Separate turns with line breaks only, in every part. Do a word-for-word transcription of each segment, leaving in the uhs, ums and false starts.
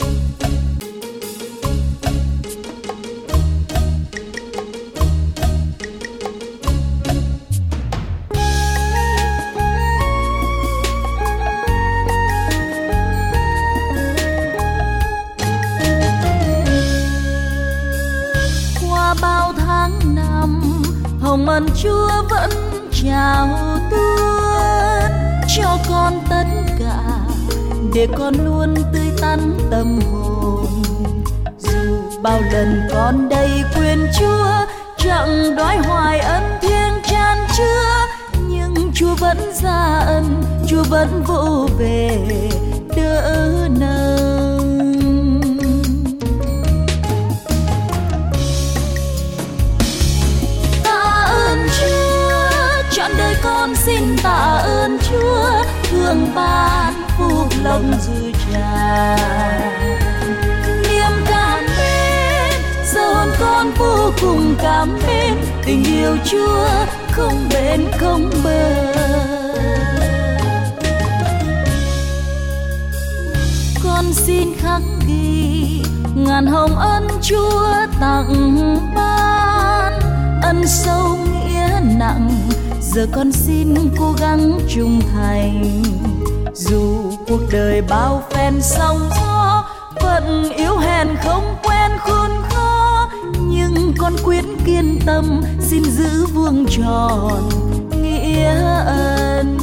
hồng ân Chúa vẫn chào tuôn cho con tất cả, để con luôn tươi tắn tâm hồn. Dù bao lần con đầy quên Chúa, chẳng đói hoài ân thiêng chan chứa, nhưng Chúa vẫn ra ân, Chúa vẫn vỗ về đỡ nâng. Trọn đời con xin tạ ơn Chúa, thương ban phúc lộc dư tràn. Niềm cảm mến giờ hồn con vô cùng cảm mến, tình yêu Chúa không bến không bờ. Con xin khắc ghi ngàn hồng ân Chúa tặng ban, ân sâu nghĩa nặng. Giờ con xin cố gắng trung thành, dù cuộc đời bao phen sóng gió, phận yếu hèn không quen khôn khó, nhưng con quyết kiên tâm xin giữ vuông tròn nghĩa ân.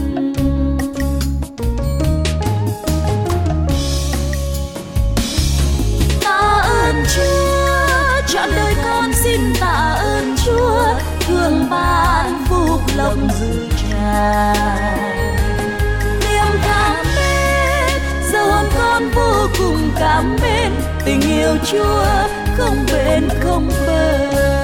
Tạ ơn Chúa, trọn đời con xin tạ ơn Chúa, thương ban phúc lộc dư tràn. Niềm cảm mến giờ hồn con vô cùng cảm mến, tình yêu Chúa không bến không bờ.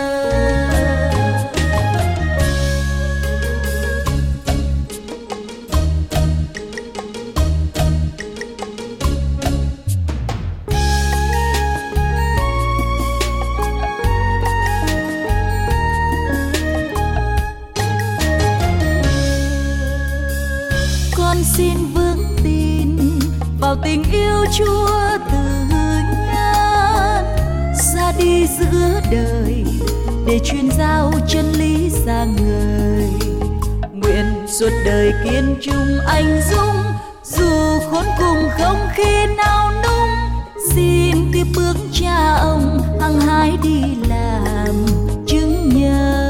Xin vững tin vào tình yêu Chúa từ nhân, ra đi giữa đời để truyền giao chân lý ra người. Nguyện suốt đời kiên trung anh dũng, dù khốn cùng không khi nào nung. Xin tiếp bước cha ông hăng hái đi làm chứng nhân.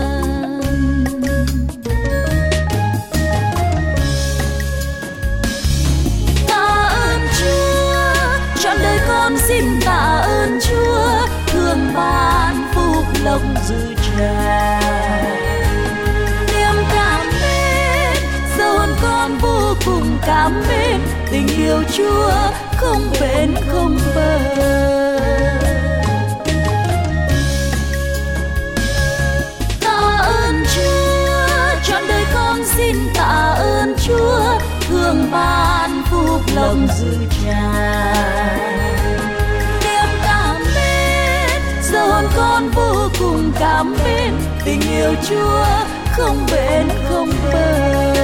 Con xin tạ ơn Chúa, thương ban phúc lộc dư tràn. Niềm cảm mến giờ hồn con vô cùng cảm mến, tình yêu Chúa không bến không bờ. Tạ ơn Chúa, trọn đời con xin tạ ơn Chúa, thương ban phúc lộc dư tràn. Giờ hồn con vô cùng cảm mến, tình yêu Chúa không bến không bờ.